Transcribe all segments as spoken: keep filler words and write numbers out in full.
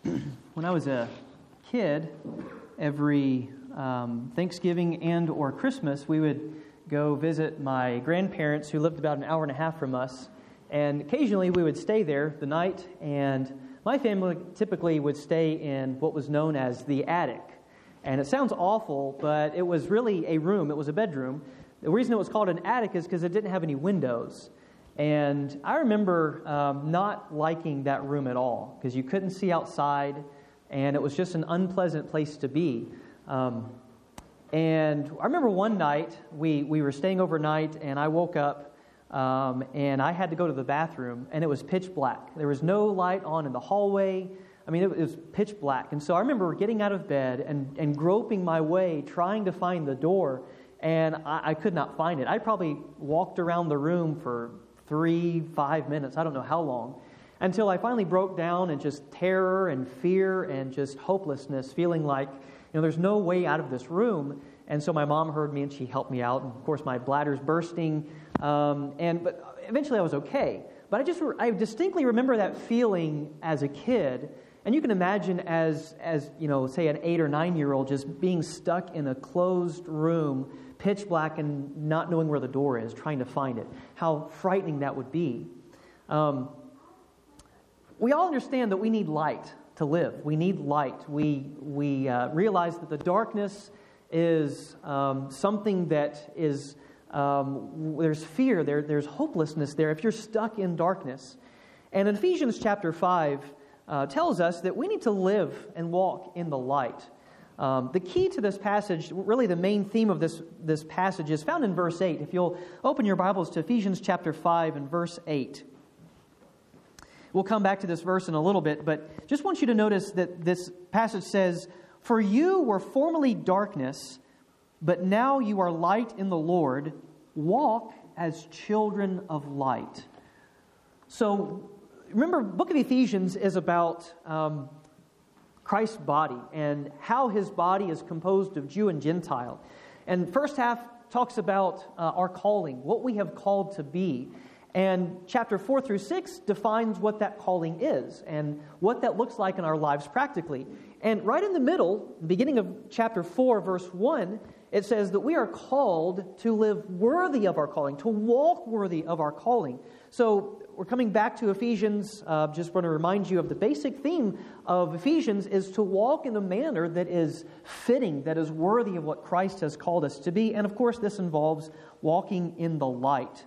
When I was a kid, every um, Thanksgiving and or Christmas, we would go visit my grandparents who lived about an hour and a half from us. And occasionally we would stay there the night, and my family typically would stay in what was known as the attic. And it sounds awful, but it was really a room. It was a bedroom. The reason it was called an attic is because it didn't have any windows. And I remember um, not liking that room at all because you couldn't see outside, and it was just an unpleasant place to be. Um, and I remember one night we, we were staying overnight, and I woke up, um, and I had to go to the bathroom, and it was pitch black. There was no light on in the hallway. I mean, it, it was pitch black. And so I remember getting out of bed and, and groping my way, trying to find the door, and I, I could not find it. I probably walked around the room for three, five minutes, I don't know how long, until I finally broke down in just terror and fear and just hopelessness, feeling like, you know, there's no way out of this room. And so my mom heard me and she helped me out. And of course, my bladder's bursting. Um, and but eventually I was okay. But I just, I distinctly remember that feeling as a kid. And you can imagine as, as you know, say an eight or nine-year-old just being stuck in a closed room, pitch black, and not knowing where the door is, trying to find it. How frightening that would be. Um, we all understand that we need light to live. We need light. We we uh, realize that the darkness is um, something that is, um, there's fear, there, there's hopelessness there if you're stuck in darkness. And in Ephesians chapter five uh, tells us that we need to live and walk in the light. Um, the key to this passage, really the main theme of this, this passage is found in verse eight. If you'll open your Bibles to Ephesians chapter five and verse eight. We'll come back to this verse in a little bit, but just want you to notice that this passage says, "For you were formerly darkness, but now you are light in the Lord. Walk as children of light." So remember, book of Ephesians is about Um, Christ's body and how his body is composed of Jew and Gentile. And first half talks about uh, our calling, what we have called to be. And chapter four through six defines what that calling is and what that looks like in our lives practically. And right in the middle, beginning of chapter four, verse one, it says that we are called to live worthy of our calling, to walk worthy of our calling. So we're coming back to Ephesians. Uh, just want to remind you of the basic theme of Ephesians is to walk in a manner that is fitting, that is worthy of what Christ has called us to be. And of course, this involves walking in the light.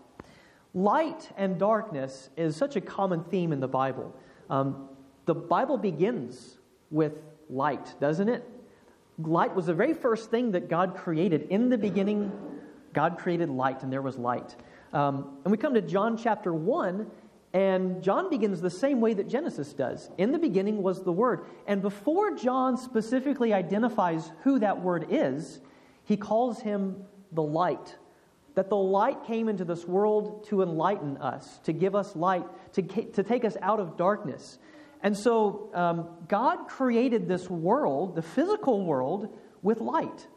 Light and darkness is such a common theme in the Bible. Um, the Bible begins with light, doesn't it? Light was the very first thing that God created. In the beginning, God created light, and there was light. Um, and we come to John chapter one, and John begins the same way that Genesis does. In the beginning was the Word. And before John specifically identifies who that Word is, he calls him the light. That the light came into this world to enlighten us, to give us light, to, to take us out of darkness. And so um, God created this world, the physical world, with light.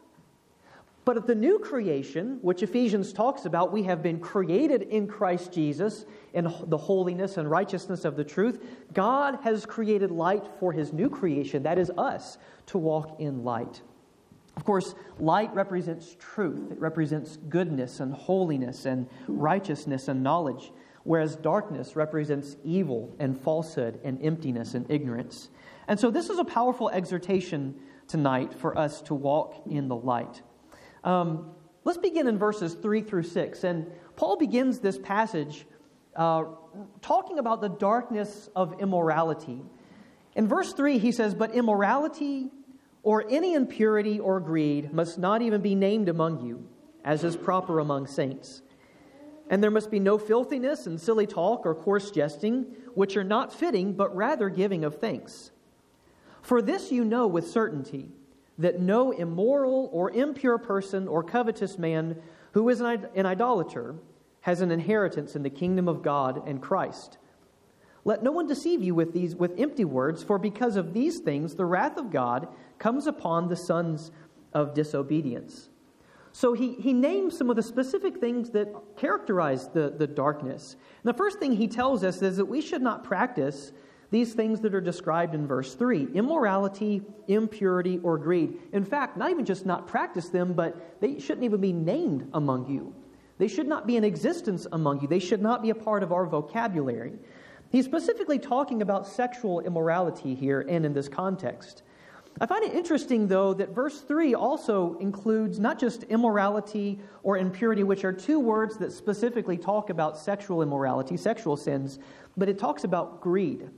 But at the new creation, which Ephesians talks about, we have been created in Christ Jesus in the holiness and righteousness of the truth. God has created light for his new creation, that is us, to walk in light. Of course, light represents truth. It represents goodness and holiness and righteousness and knowledge, whereas darkness represents evil and falsehood and emptiness and ignorance. And so this is a powerful exhortation tonight for us to walk in the light. Um, let's begin in verses three through six. And Paul begins this passage uh, talking about the darkness of immorality. In verse three, he says, "But immorality or any impurity or greed must not even be named among you, as is proper among saints. And there must be no filthiness and silly talk or coarse jesting, which are not fitting, but rather giving of thanks. For this you know with certainty, that no immoral or impure person or covetous man who is an idolater has an inheritance in the kingdom of God and Christ. Let no one deceive you with these with empty words, for because of these things the wrath of God comes upon the sons of disobedience." So he, he names some of the specific things that characterize the, the darkness. And the first thing he tells us is that we should not practice These things that are described in verse three, immorality, impurity, or greed. In fact, not even just not practice them, but they shouldn't even be named among you. They should not be in existence among you. They should not be a part of our vocabulary. He's specifically talking about sexual immorality here and in this context. I find it interesting, though, that verse three also includes not just immorality or impurity, which are two words that specifically talk about sexual immorality, sexual sins, but it talks about greed.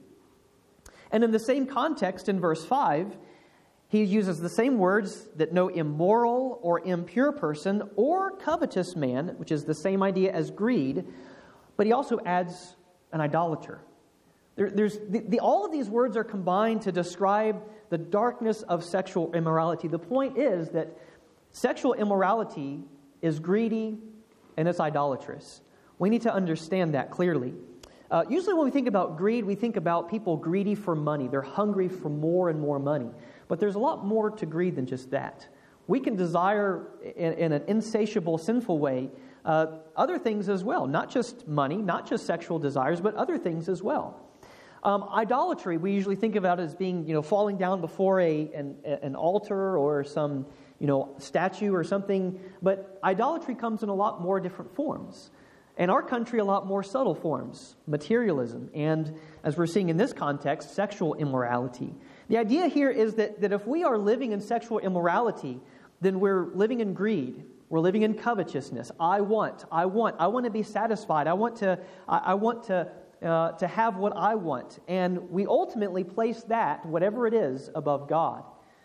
And in the same context, in verse five, he uses the same words that no immoral or impure person or covetous man, which is the same idea as greed, but he also adds an idolater. There, there's the, the, all of these words are combined to describe the darkness of sexual immorality. The point is that sexual immorality is greedy and it's idolatrous. We need to understand that clearly. Uh, usually when we think about greed, we think about people greedy for money. They're hungry for more and more money. But there's a lot more to greed than just that. We can desire in, in an insatiable, sinful way uh, other things as well. Not just money, not just sexual desires, but other things as well. Um, idolatry, we usually think about it as being, you know, falling down before a an, an altar or some, you know, statue or something. But idolatry comes in a lot more different forms. In our country, a lot more subtle forms, materialism, and as we're seeing in this context, sexual immorality. The idea here is that, that if we are living in sexual immorality, then we're living in greed. We're living in covetousness. I want, I want, I want to be satisfied. I want to, I, I want to, uh, to have what I want. And we ultimately place that, whatever it is, above God.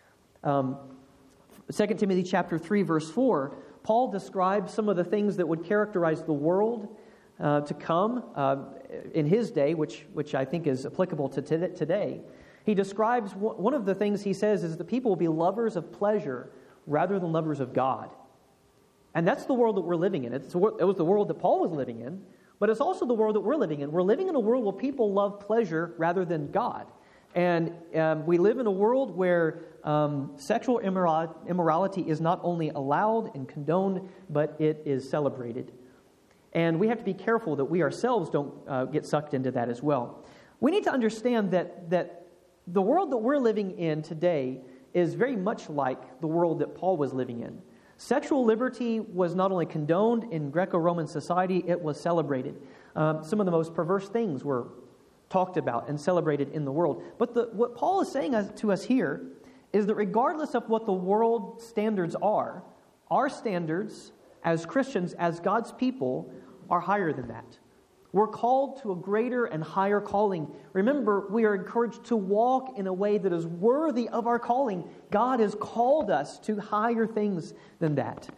Um, Second Timothy chapter three, verse four, Paul describes some of the things that would characterize the world uh, to come uh, in his day, which which I think is applicable to t- today. He describes w- one of the things he says is that people will be lovers of pleasure rather than lovers of God. And that's the world that we're living in. It's, it was the world that Paul was living in, but it's also the world that we're living in. We're living in a world where people love pleasure rather than God. And um, we live in a world where um, sexual immorality, immorality is not only allowed and condoned, but it is celebrated. And we have to be careful that we ourselves don't uh, get sucked into that as well. We need to understand that, that the world that we're living in today is very much like the world that Paul was living in. Sexual liberty was not only condoned in Greco-Roman society, it was celebrated. Um, some of the most perverse things were talked about and celebrated in the world. But the, what Paul is saying to us here is that regardless of what the world standards are, our standards as Christians, as God's people, are higher than that. We're called to a greater and higher calling. Remember, we are encouraged to walk in a way that is worthy of our calling. God has called us to higher things than that.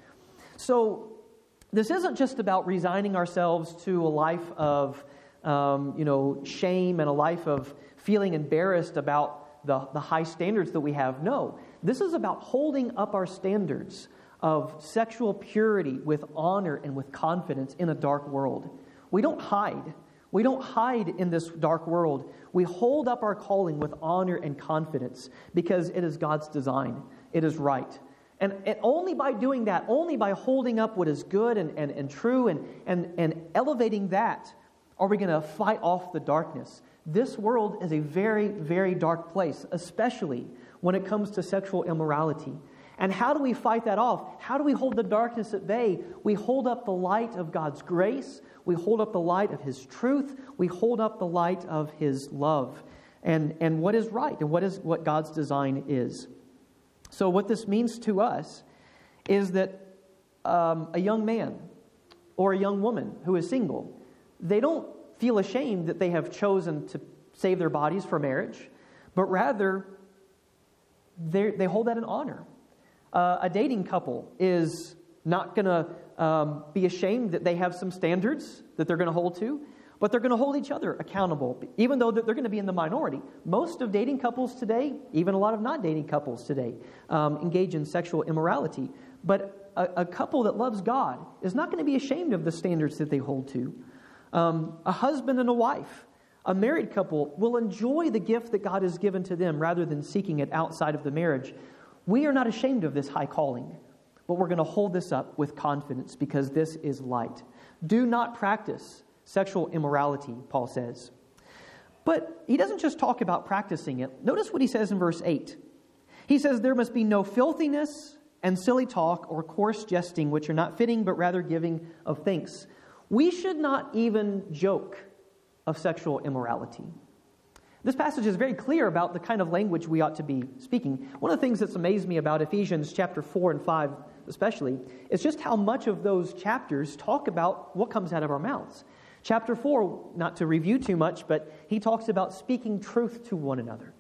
So this isn't just about resigning ourselves to a life of Um, you know, shame and a life of feeling embarrassed about the, the high standards that we have. No, this is about holding up our standards of sexual purity with honor and with confidence in a dark world. We don't hide. We don't hide in this dark world. We hold up our calling with honor and confidence because it is God's design. It is right. And, and only by doing that, only by holding up what is good and, and, and true and, and, and elevating that, are we going to fight off the darkness? This world is a very, very dark place, especially when it comes to sexual immorality. And how do we fight that off? How do we hold the darkness at bay? We hold up the light of God's grace. We hold up the light of His truth. We hold up the light of His love and, and what is right and what is what God's design is. So what this means to us is that um, a young man or a young woman who is single, they don't feel ashamed that they have chosen to save their bodies for marriage, but rather they hold that in honor. Uh, a dating couple is not going to um, be ashamed that they have some standards that they're going to hold to, but they're going to hold each other accountable, even though they're going to be in the minority. Most of dating couples today, even a lot of not dating couples today, um, engage in sexual immorality. But a, a couple that loves God is not going to be ashamed of the standards that they hold to. Um, a husband and a wife, a married couple, will enjoy the gift that God has given to them rather than seeking it outside of the marriage. We are not ashamed of this high calling, but we're going to hold this up with confidence because this is light. Do not practice sexual immorality, Paul says. But he doesn't just talk about practicing it. Notice what he says in verse eight. He says, there must be no filthiness and silly talk or coarse jesting, which are not fitting, but rather giving of thanks. We should not even joke of sexual immorality. This passage is very clear about the kind of language we ought to be speaking. One of the things that's amazed me about Ephesians chapter four and five especially is just how much of those chapters talk about what comes out of our mouths. Chapter four, not to review too much, but he talks about speaking truth to one another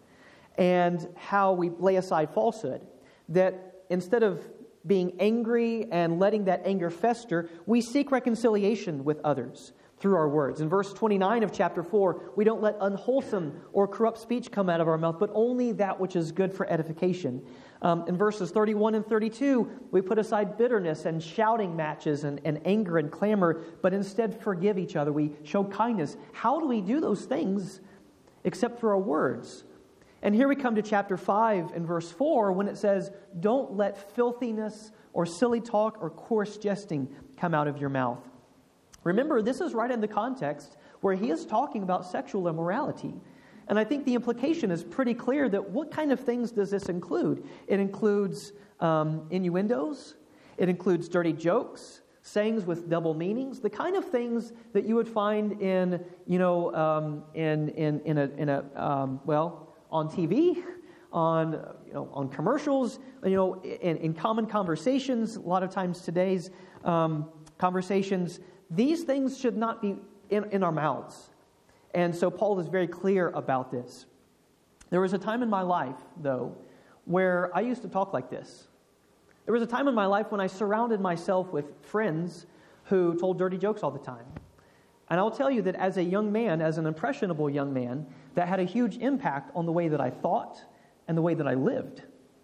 and how we lay aside falsehood. That instead of being angry and letting that anger fester, we seek reconciliation with others through our words. In verse twenty-nine of chapter four, we don't let unwholesome or corrupt speech come out of our mouth, but only that which is good for edification. Um, in verses thirty-one and thirty-two, we put aside bitterness and shouting matches and, and anger and clamor, but instead forgive each other. We show kindness. How do we do those things except through our words? And here we come to chapter five and verse four when it says, don't let filthiness or silly talk or coarse jesting come out of your mouth. Remember, this is right in the context where he is talking about sexual immorality. And I think the implication is pretty clear that what kind of things does this include? It includes um, innuendos. It includes dirty jokes, sayings with double meanings, the kind of things that you would find in, you know, um, in in in a in a um, well on T V, on you know on commercials, you know, in, in common conversations. A lot of times today's um, conversations. These things should not be in, in our mouths. And so Paul is very clear about this. There was a time in my life, though, where I used to talk like this. There was a time in my life when I surrounded myself with friends who told dirty jokes all the time. And I'll tell you that as a young man, as an impressionable young man, that had a huge impact on the way that I thought and the way that I lived.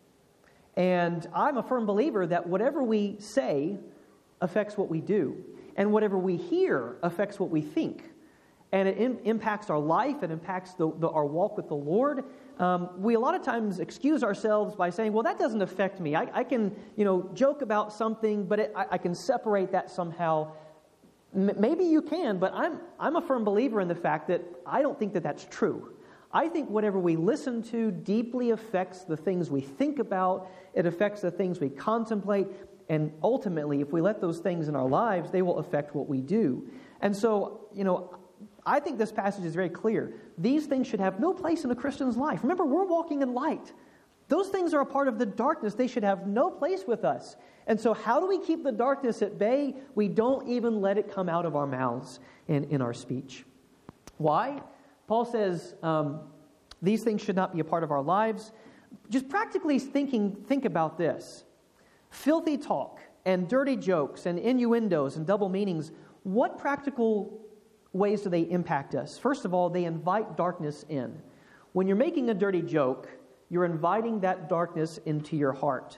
And I'm a firm believer that whatever we say affects what we do. And whatever we hear affects what we think. And it im- impacts our life. It impacts the, the, our walk with the Lord. Um, we a lot of times excuse ourselves by saying, well, that doesn't affect me. I, I can, you know, joke about something, but it, I, I can separate that somehow. M- maybe you can, but I'm, I'm a firm believer in the fact that I don't think that that's true. I think whatever we listen to deeply affects the things we think about. It affects the things we contemplate. And ultimately, if we let those things in our lives, they will affect what we do. And so, you know, I think this passage is very clear. These things should have no place in a Christian's life. Remember, we're walking in light. Those things are a part of the darkness. They should have no place with us. And so how do we keep the darkness at bay? We don't even let it come out of our mouths in, in our speech. Why? Paul says um, these things should not be a part of our lives. Just practically thinking, think about this. Filthy talk and dirty jokes and innuendos and double meanings, what practical ways do they impact us? First of all, they invite darkness in. When you're making a dirty joke, you're inviting that darkness into your heart.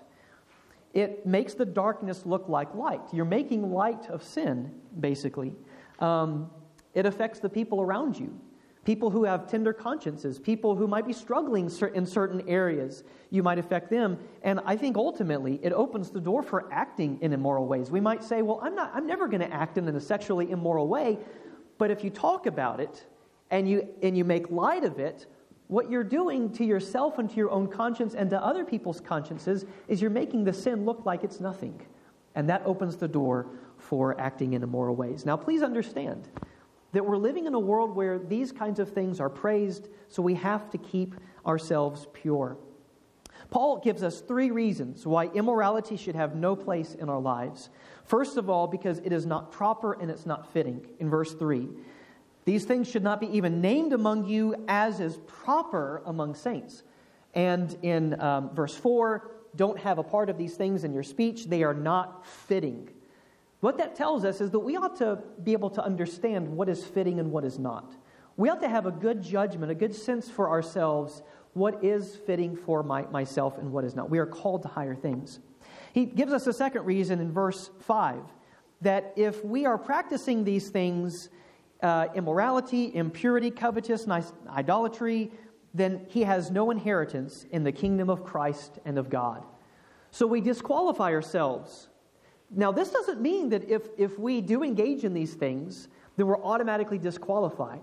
It makes the darkness look like light. You're making light of sin, basically. Um, it affects the people around you. People who have tender consciences, people who might be struggling in certain areas, you might affect them. And I think ultimately it opens the door for acting in immoral ways. We might say, well, I'm not, I'm never going to act in a sexually immoral way. But if you talk about it and you and you make light of it, what you're doing to yourself and to your own conscience and to other people's consciences is you're making the sin look like it's nothing. And that opens the door for acting in immoral ways. Now, please understand that we're living in a world where these kinds of things are praised, so we have to keep ourselves pure. Paul gives us three reasons why immorality should have no place in our lives. First of all, because it is not proper and it's not fitting. In verse three, these things should not be even named among you as is proper among saints. And in um, verse four, don't have a part of these things in your speech. They are not fitting. What that tells us is that we ought to be able to understand what is fitting and what is not. We ought to have a good judgment, a good sense for ourselves, what is fitting for my, myself and what is not. We are called to higher things. He gives us a second reason in verse five, that if we are practicing these things, uh, immorality, impurity, covetousness, idolatry, then he has no inheritance in the kingdom of Christ and of God. So we disqualify ourselves. Now, this doesn't mean that if, if we do engage in these things, then we're automatically disqualified.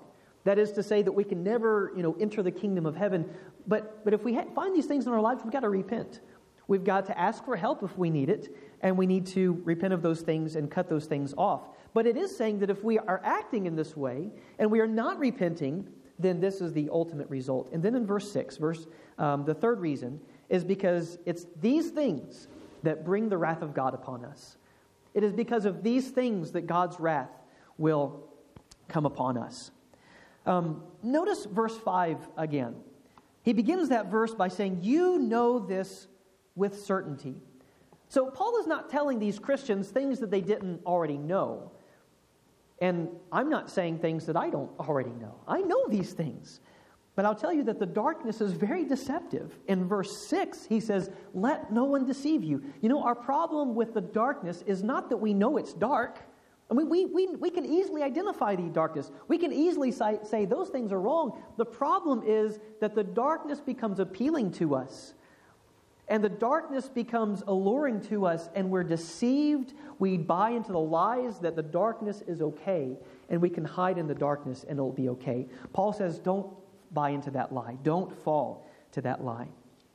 That is to say that we can never, you know, enter the kingdom of heaven. But but if we ha- find these things in our lives, we've got to repent. We've got to ask for help if we need it, and we need to repent of those things and cut those things off. But it is saying that if we are acting in this way and we are not repenting, then this is the ultimate result. And then in verse six, verse um, the third reason is because it's these things that bring the wrath of God upon us. It is because of these things that God's wrath will come upon us. Um, notice verse five again. He begins that verse by saying, "You know this with certainty." So Paul is not telling these Christians things that they didn't already know. And I'm not saying things that I don't already know. I know these things. But I'll tell you that the darkness is very deceptive. In verse six, he says, "Let no one deceive you." You know, our problem with the darkness is not that we know it's dark. I mean, we, we, we can easily identify the darkness. We can easily say, say those things are wrong. The problem is that the darkness becomes appealing to us. And the darkness becomes alluring to us, and we're deceived. We buy into the lies that the darkness is okay, and we can hide in the darkness and it'll be okay. Paul says, don't buy into that lie. Don't fall to that lie.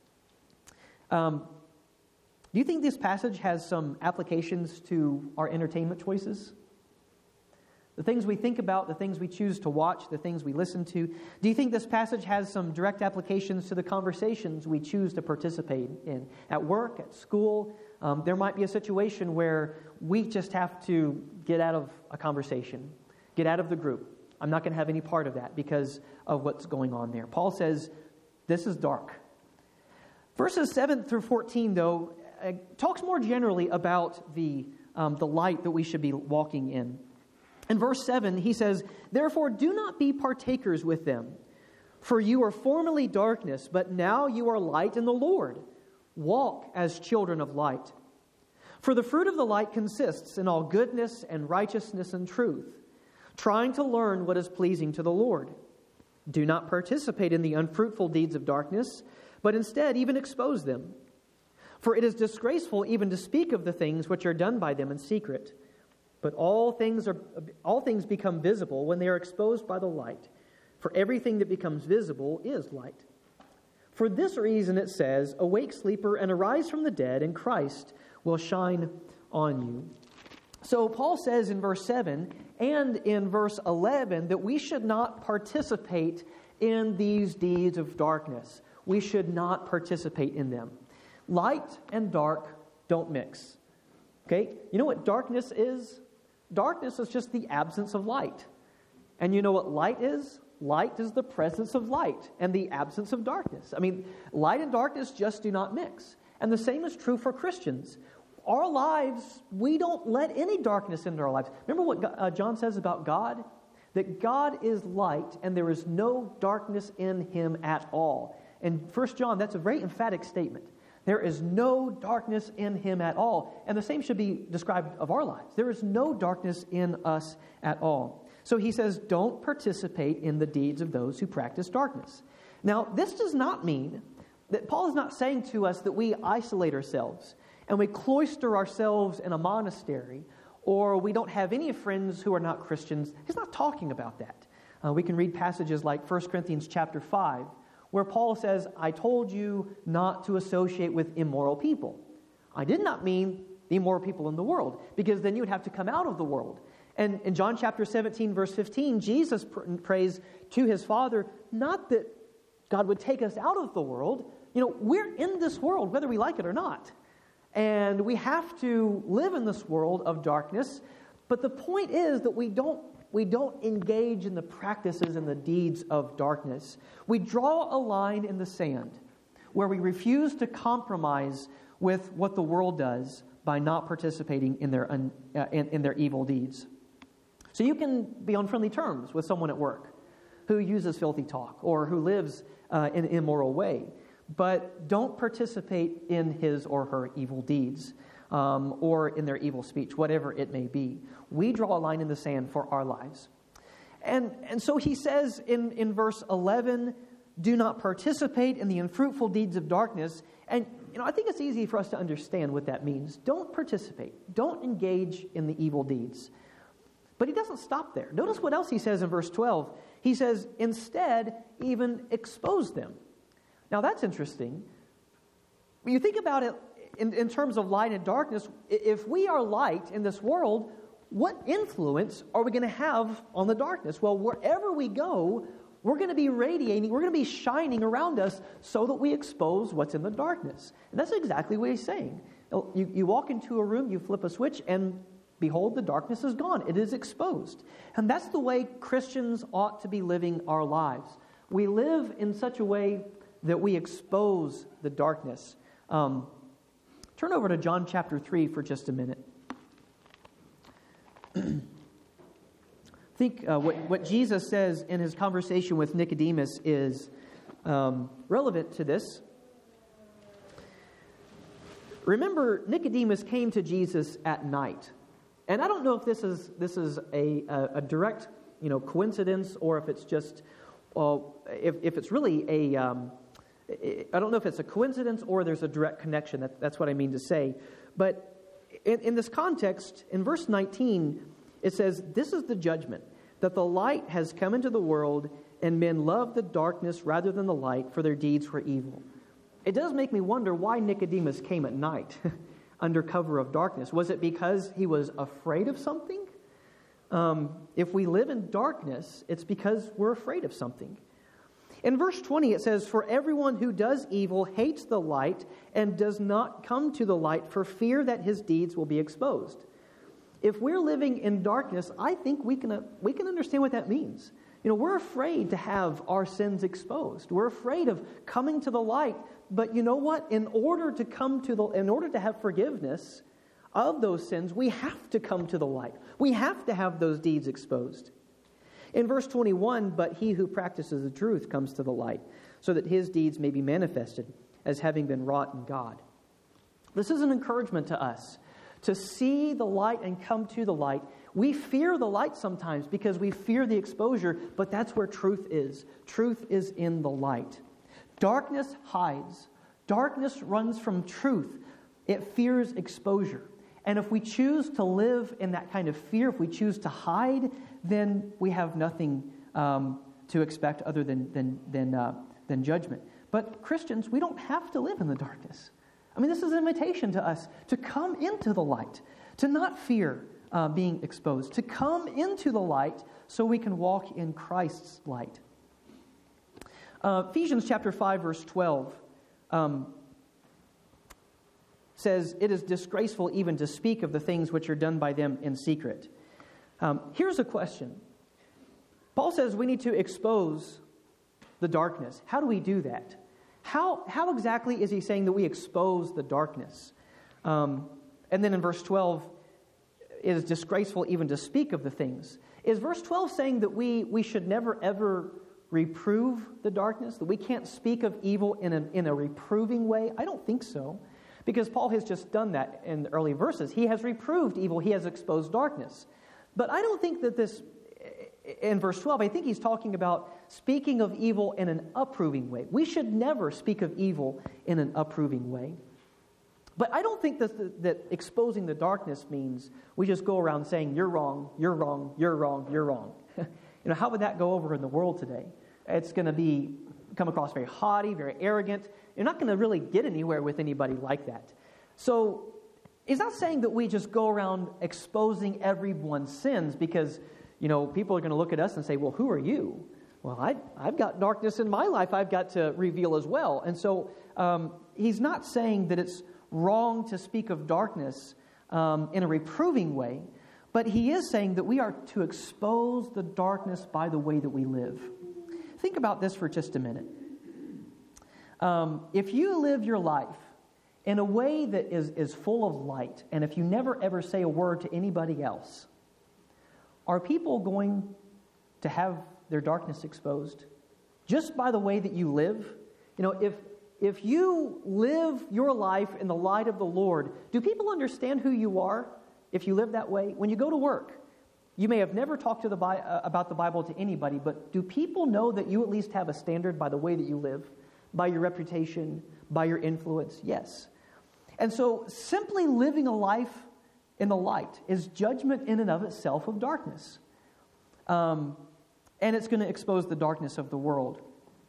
Um, do you think this passage has some applications to our entertainment choices? The things we think about, the things we choose to watch, the things we listen to. Do you think this passage has some direct applications to the conversations we choose to participate in? At work, at school, um, there might be a situation where we just have to get out of a conversation, get out of the group. I'm not going to have any part of that because of what's going on there. Paul says, this is dark. Verses seven through fourteen, though, uh, talks more generally about the, um, the light that we should be walking in. In verse seven, he says, "Therefore do not be partakers with them, for you were formerly darkness, but now you are light in the Lord. Walk as children of light. For the fruit of the light consists in all goodness and righteousness and truth, trying to learn what is pleasing to the Lord. Do not participate in the unfruitful deeds of darkness, but instead even expose them. For it is disgraceful even to speak of the things which are done by them in secret. But all things are all things become visible when they are exposed by the light. For everything that becomes visible is light. For this reason it says, 'Awake, sleeper, and arise from the dead, and Christ will shine on you.'" So Paul says in verse seven and in verse eleven that we should not participate in these deeds of darkness. We should not participate in them. Light and dark don't mix. Okay? You know what darkness is? Darkness is just the absence of light. And you know what light is? Light is the presence of light and the absence of darkness. I mean, light and darkness just do not mix. And the same is true for Christians. Our lives, we don't let any darkness into our lives. Remember what uh, John says about God? That God is light and there is no darkness in him at all. In First John, that's a very emphatic statement. There is no darkness in him at all. And the same should be described of our lives. There is no darkness in us at all. So he says, don't participate in the deeds of those who practice darkness. Now, this does not mean that Paul is not saying to us that we isolate ourselves and we cloister ourselves in a monastery, or we don't have any friends who are not Christians. He's not talking about that. Uh, we can read passages like First Corinthians chapter five, where Paul says, "I told you not to associate with immoral people." I did not mean the immoral people in the world, because then you would have to come out of the world. And in John chapter seventeen, verse fifteen, Jesus pr- prays to his Father, not that God would take us out of the world. You know, we're in this world, whether we like it or not. And we have to live in this world of darkness. But the point is that we don't We don't engage in the practices and the deeds of darkness. We draw a line in the sand where we refuse to compromise with what the world does by not participating in their un, uh, in, in their evil deeds. So you can be on friendly terms with someone at work who uses filthy talk or who lives uh, in an immoral way, but don't participate in his or her evil deeds. Um, or in their evil speech, whatever it may be. We draw a line in the sand for our lives. And, and so he says in, in verse eleven, do not participate in the unfruitful deeds of darkness. And you know, I think it's easy for us to understand what that means. Don't participate. Don't engage in the evil deeds. But he doesn't stop there. Notice what else he says in verse twelve. He says, instead, even expose them. Now that's interesting. When you think about it in, in terms of light and darkness, if we are light in this world, what influence are we going to have on the darkness? Well, wherever we go, we're going to be radiating, we're going to be shining around us so that we expose what's in the darkness. And that's exactly what he's saying. You, you walk into a room, you flip a switch, and behold, the darkness is gone. It is exposed. And that's the way Christians ought to be living our lives. We live in such a way that we expose the darkness. Um, turn over to John chapter three for just a minute. I think uh, what, what Jesus says in his conversation with Nicodemus is um, relevant to this. Remember, Nicodemus came to Jesus at night. And I don't know if this is this is a, a, a direct, you know, coincidence, or if it's just, uh, if, if it's really a, um, I don't know if it's a coincidence or there's a direct connection. That, that's what I mean to say. But in, in this context, in verse nineteen, it says, "This is the judgment, that the light has come into the world, and men love the darkness rather than the light, for their deeds were evil." It does make me wonder why Nicodemus came at night under cover of darkness. Was it because he was afraid of something? Um, if we live in darkness, it's because we're afraid of something. In verse twenty, it says, "For everyone who does evil hates the light and does not come to the light for fear that his deeds will be exposed." If we're living in darkness, I think we can uh, we can understand what that means. You know, we're afraid to have our sins exposed. We're afraid of coming to the light. But you know what? In order to come to the, in order to have forgiveness of those sins, we have to come to the light. We have to have those deeds exposed. In verse twenty-one, "But he who practices the truth comes to the light, so that his deeds may be manifested as having been wrought in God." This is an encouragement to us to see the light and come to the light. We fear the light sometimes because we fear the exposure, but that's where truth is. Truth is in the light. Darkness hides. Darkness runs from truth. It fears exposure. And if we choose to live in that kind of fear, if we choose to hide, then we have nothing um, to expect other than than than, uh, than judgment. But Christians, we don't have to live in the darkness. I mean, this is an invitation to us to come into the light, to not fear uh, being exposed, to come into the light so we can walk in Christ's light. Uh, Ephesians chapter five, verse twelve um, says, "It is disgraceful even to speak of the things which are done by them in secret." Um, here's a question. Paul says we need to expose the darkness. How do we do that? How, how exactly is he saying that we expose the darkness? Um, and then in verse twelve, "It is disgraceful even to speak of the things." Is verse twelve saying that we, we should never ever reprove the darkness? That we can't speak of evil in a, in a reproving way? I don't think so. Because Paul has just done that in the early verses. He has reproved evil. He has exposed darkness. But I don't think that this, in verse twelve, I think he's talking about speaking of evil in an approving way. We should never speak of evil in an approving way. But I don't think that, that exposing the darkness means we just go around saying, "You're wrong, you're wrong, you're wrong, you're wrong." You know, how would that go over in the world today? It's going to be come across very haughty, very arrogant. You're not going to really get anywhere with anybody like that. So he's not saying that we just go around exposing everyone's sins because, you know, people are going to look at us and say, "Well, who are you?" Well, I, I've got darkness in my life I've got to reveal as well. And so um, he's not saying that it's wrong to speak of darkness um, in a reproving way, but he is saying that we are to expose the darkness by the way that we live. Think about this for just a minute. Um, if you live your life in a way that is, is full of light, and if you never ever say a word to anybody else, are people going to have their darkness exposed just by the way that you live? You know, if if you live your life in the light of the Lord, do people understand who you are if you live that way? When you go to work, you may have never talked to the Bi- uh, about the Bible to anybody, but do people know that you at least have a standard by the way that you live, by your reputation, by your influence? Yes. And so simply living a life in the light is judgment in and of itself of darkness. Um, and it's going to expose the darkness of the world.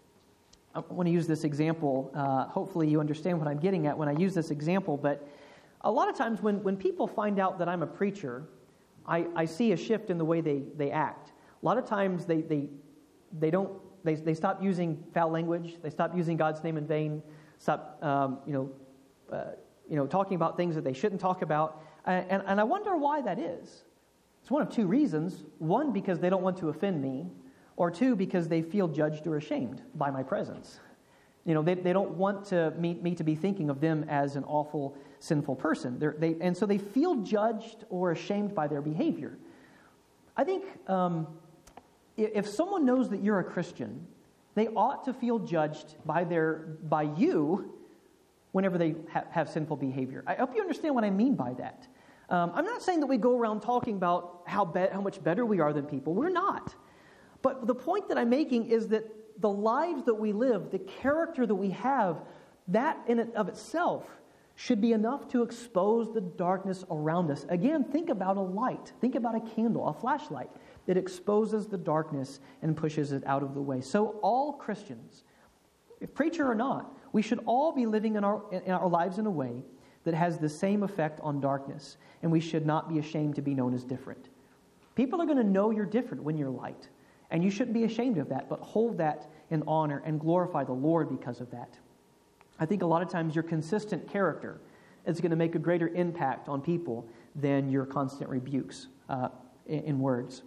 I want to use this example. Uh, hopefully you understand what I'm getting at when I use this example, but a lot of times when, when people find out that I'm a preacher, I, I see a shift in the way they, they act. A lot of times they they, they don't they, they stop using foul language, they stop using God's name in vain, stop um, you know uh, you know talking about things that they shouldn't talk about, and, and I wonder why that is. It's one of two reasons. One, because they don't want to offend me, or two, because they feel judged or ashamed by my presence. You know, they, they don't want to me, me to be thinking of them as an awful, sinful person. They're, they And so they feel judged or ashamed by their behavior. I think um, if someone knows that you're a Christian, they ought to feel judged by their by you whenever they ha- have sinful behavior. I hope you understand what I mean by that. Um, I'm not saying that we go around talking about how be- how much better we are than people. We're not. But the point that I'm making is that the lives that we live, the character that we have, that in and of itself should be enough to expose the darkness around us. Again, think about a light. Think about a candle, a flashlight. It exposes the darkness and pushes it out of the way. So all Christians, if preacher or not, we should all be living in our, in our lives in a way that has the same effect on darkness. And we should not be ashamed to be known as different. People are going to know you're different when you're light. And you shouldn't be ashamed of that, but hold that in honor and glorify the Lord because of that. I think a lot of times your consistent character is going to make a greater impact on people than your constant rebukes uh, in, in words.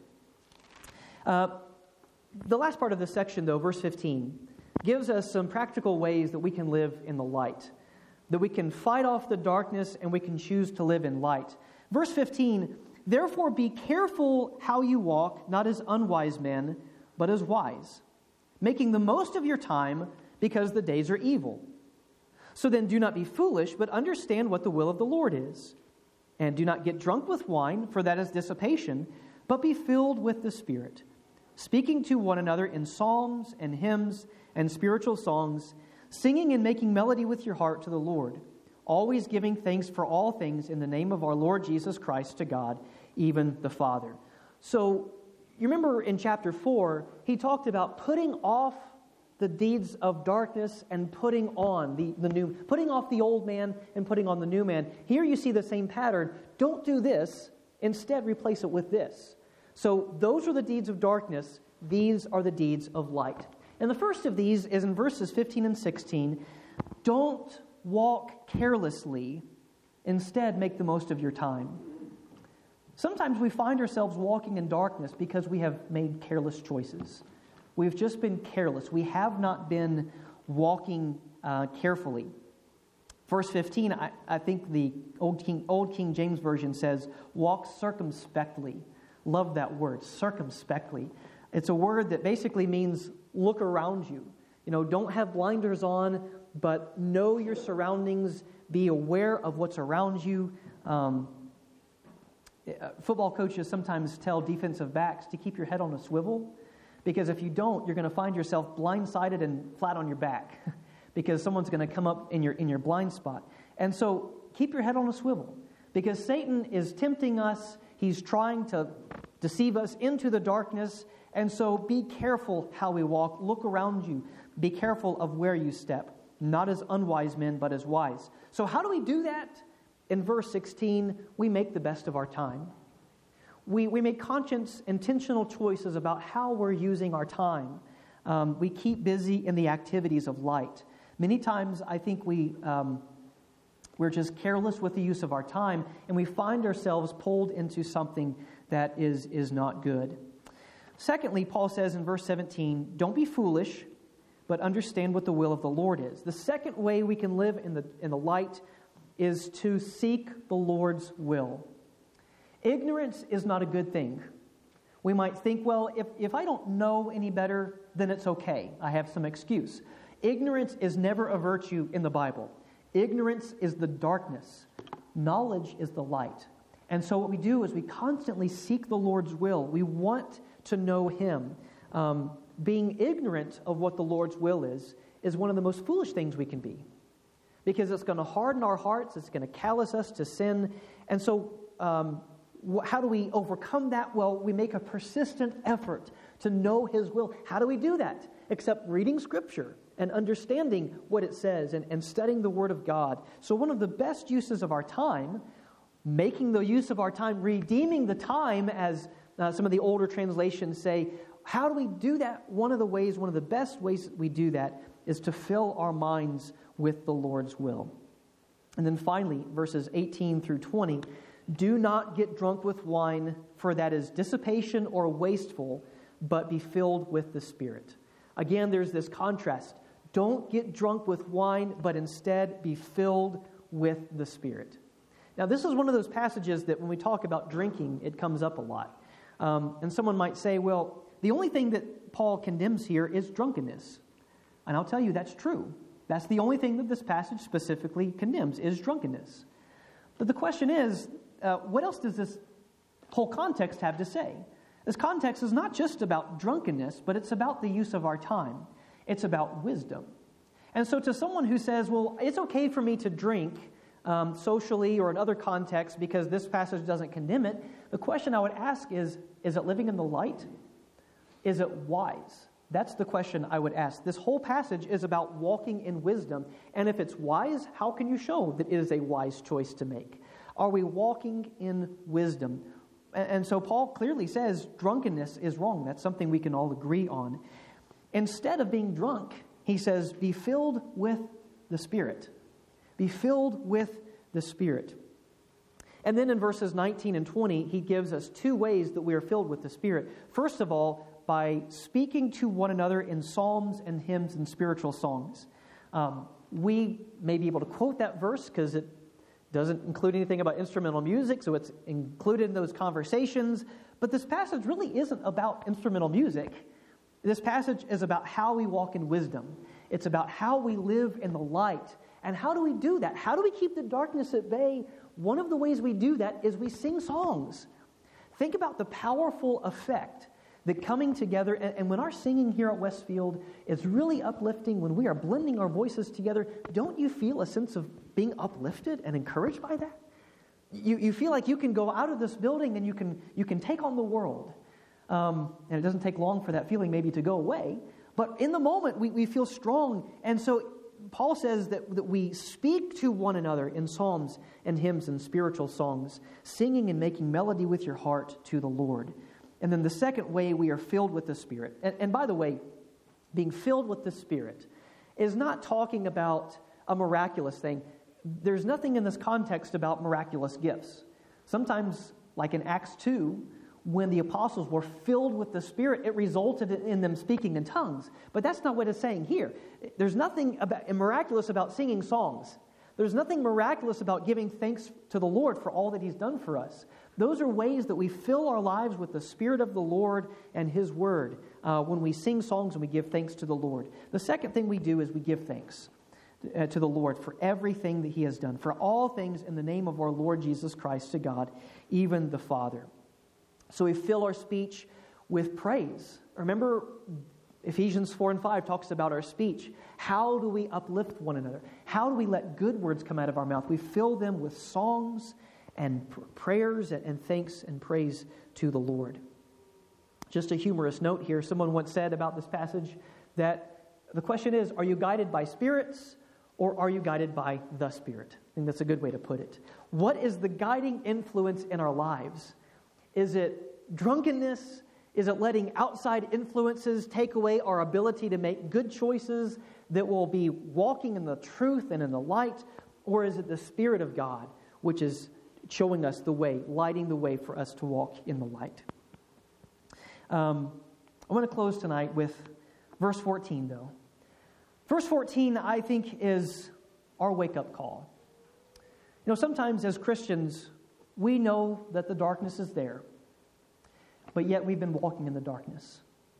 Uh, the last part of this section, though, verse fifteen, gives us some practical ways that we can live in the light, that we can fight off the darkness and we can choose to live in light. Verse fifteen, therefore be careful how you walk, not as unwise men, but as wise, making the most of your time because the days are evil. So then do not be foolish, but understand what the will of the Lord is. And do not get drunk with wine, for that is dissipation, but be filled with the Spirit, speaking to one another in psalms and hymns and spiritual songs, singing and making melody with your heart to the Lord, always giving thanks for all things in the name of our Lord Jesus Christ to God, even the Father. So you remember in chapter four, he talked about putting off the deeds of darkness and putting on the, the new, putting off the old man and putting on the new man. Here you see the same pattern. Don't do this. Instead, replace it with this. So those are the deeds of darkness. These are the deeds of light. And the first of these is in verses fifteen and sixteen. Don't walk carelessly. Instead, make the most of your time. Sometimes we find ourselves walking in darkness because we have made careless choices. We've just been careless. We have not been walking uh, carefully. Verse fifteen, I, I think the Old King, Old King James Version says, walk circumspectly. Love that word, circumspectly. It's a word that basically means look around you. You know, don't have blinders on, but know your surroundings. Be aware of what's around you. Um, football coaches sometimes tell defensive backs to keep your head on a swivel, because if you don't, you're going to find yourself blindsided and flat on your back because someone's going to come up in your in your blind spot. And so keep your head on a swivel, because Satan is tempting us. He's trying to deceive us into the darkness. And so be careful how we walk. Look around you. Be careful of where you step. Not as unwise men, but as wise. So how do we do that? In verse sixteen, we make the best of our time. We we make conscious, intentional choices about how we're using our time. Um, we keep busy in the activities of light. Many times I think we, um, we're just careless with the use of our time, and we find ourselves pulled into something that is, is not good. Secondly, Paul says in verse seventeen, don't be foolish, but understand what the will of the Lord is. The second way we can live in the in the light is to seek the Lord's will. Ignorance is not a good thing. We might think, well, if, if I don't know any better, then it's okay. I have some excuse. Ignorance is never a virtue in the Bible. Ignorance is the darkness. Knowledge is the light. And so what we do is we constantly seek the Lord's will. We want to know Him. Um, being ignorant of what the Lord's will is, is one of the most foolish things we can be. Because it's going to harden our hearts. It's going to callous us to sin. And so um, how do we overcome that? Well, we make a persistent effort to know His will. How do we do that? Except reading Scripture and understanding what it says and, and studying the Word of God. So one of the best uses of our time, making the use of our time, redeeming the time, as uh, some of the older translations say, how do we do that? One of the ways, one of the best ways that we do that is to fill our minds with the Lord's will. And then finally, verses eighteen through twenty, do not get drunk with wine, for that is dissipation or wasteful, but be filled with the Spirit. Again, there's this contrast. Don't get drunk with wine, but instead be filled with the Spirit. Now, this is one of those passages that when we talk about drinking, it comes up a lot. Um, and someone might say, well, the only thing that Paul condemns here is drunkenness. And I'll tell you that's true. That's the only thing that this passage specifically condemns, is drunkenness. But the question is, uh, what else does this whole context have to say? This context is not just about drunkenness, but it's about the use of our time. It's about wisdom. And so to someone who says, well, it's okay for me to drink um, socially or in other contexts because this passage doesn't condemn it, the question I would ask is, is it living in the light? Is it wise? That's the question I would ask. This whole passage is about walking in wisdom. And if it's wise, how can you show that it is a wise choice to make? Are we walking in wisdom? And so Paul clearly says drunkenness is wrong. That's something we can all agree on. Instead of being drunk, he says, be filled with the Spirit. Be filled with the Spirit. And then in verses nineteen and twenty, he gives us two ways that we are filled with the Spirit. First of all, by speaking to one another in psalms and hymns and spiritual songs. Um, we may be able to quote that verse because it doesn't include anything about instrumental music, so it's included in those conversations. But this passage really isn't about instrumental music. This passage is about how we walk in wisdom. It's about how we live in the light. And how do we do that? How do we keep the darkness at bay? One of the ways we do that is we sing songs. Think about the powerful effect that coming together, and, and when our singing here at Westfield is really uplifting, when we are blending our voices together, don't you feel a sense of being uplifted and encouraged by that? You, you feel like you can go out of this building and you can, you can take on the world. Um, and it doesn't take long for that feeling maybe to go away. But in the moment, we, we feel strong. And so Paul says that, that we speak to one another in psalms and hymns and spiritual songs, singing and making melody with your heart to the Lord. And then the second way we are filled with the Spirit. And, and by the way, being filled with the Spirit is not talking about a miraculous thing. There's nothing in this context about miraculous gifts. Sometimes, like in Acts two, when the apostles were filled with the Spirit, it resulted in them speaking in tongues. But that's not what it's saying here. There's nothing about, miraculous about singing songs. There's nothing miraculous about giving thanks to the Lord for all that He's done for us. Those are ways that we fill our lives with the Spirit of the Lord and His Word uh, when we sing songs and we give thanks to the Lord. The second thing we do is we give thanks uh, to the Lord for everything that He has done, for all things in the name of our Lord Jesus Christ to God, even the Father. So we fill our speech with praise. Remember, Ephesians four and five talks about our speech. How do we uplift one another? How do we let good words come out of our mouth? We fill them with songs and pr- prayers and, and thanks and praise to the Lord. Just a humorous note here. Someone once said about this passage that the question is, are you guided by spirits or are you guided by the Spirit? I think that's a good way to put it. What is the guiding influence in our lives? Is it drunkenness? Is it letting outside influences take away our ability to make good choices that will be walking in the truth and in the light? Or is it the Spirit of God, which is showing us the way, lighting the way for us to walk in the light? Um, I want to close tonight with verse fourteen, though. Verse fourteen, I think, is our wake-up call. You know, sometimes as Christians, we know that the darkness is there, but yet we've been walking in the darkness.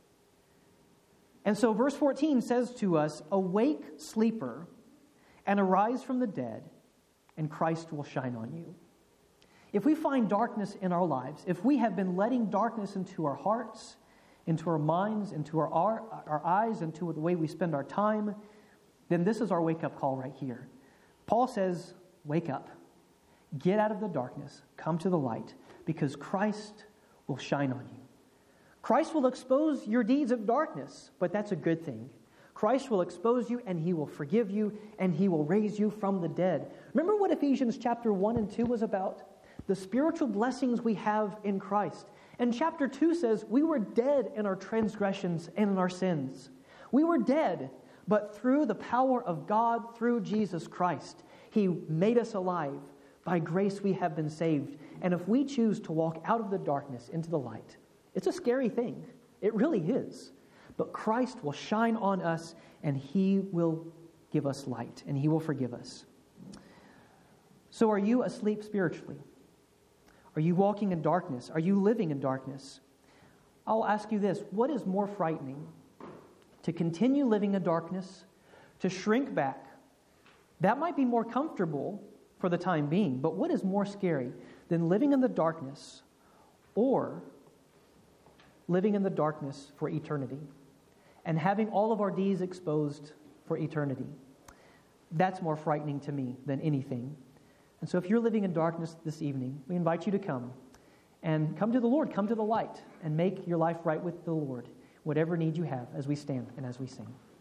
And so verse fourteen says to us, awake, sleeper, and arise from the dead, and Christ will shine on you. If we find darkness in our lives, if we have been letting darkness into our hearts, into our minds, into our, our, our eyes, into the way we spend our time, then this is our wake-up call right here. Paul says, wake up. Get out of the darkness. Come to the light, because Christ will shine on you. Christ will expose your deeds of darkness, but that's a good thing. Christ will expose you, and He will forgive you, and He will raise you from the dead. Remember what Ephesians chapter one and two was about? The spiritual blessings we have in Christ. And chapter two says, we were dead in our transgressions and in our sins. We were dead, but through the power of God, through Jesus Christ, He made us alive. By grace we have been saved. And if we choose to walk out of the darkness into the light, it's a scary thing. It really is. But Christ will shine on us, and He will give us light, and He will forgive us. So are you asleep spiritually? Are you walking in darkness? Are you living in darkness? I'll ask you this. What is more frightening? To continue living in darkness? To shrink back? That might be more comfortable for the time being, but what is more scary than living in the darkness or living in the darkness for eternity and having all of our deeds exposed for eternity? That's more frightening to me than anything. And so if you're living in darkness this evening, we invite you to come and come to the Lord, come to the light, and make your life right with the Lord, whatever need you have as we stand and as we sing.